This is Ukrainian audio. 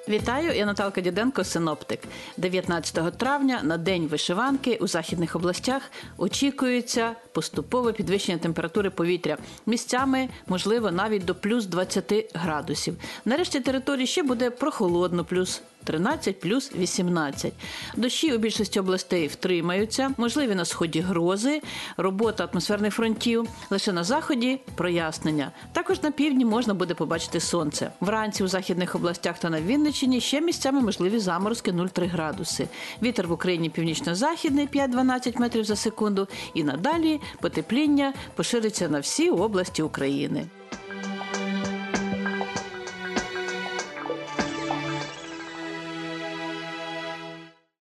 Вітаю, я Наталка Діденко, синоптик. 19 травня на День вишиванки у західних областях очікується поступове підвищення температури повітря. Місцями, можливо, навіть до плюс 20 градусів. Нарешті території ще буде прохолодно, плюс 13, плюс 18. Дощі у більшості областей втримаються, можливі на сході грози, робота атмосферних фронтів. Лише на заході – прояснення. Також на півдні можна буде побачити сонце. Вранці у західних областях та на Вінниччині ще місцями можливі заморозки 0,3 градуси. Вітер в Україні північно-західний 5-12 метрів за секунду. І надалі потепління пошириться на всі області України.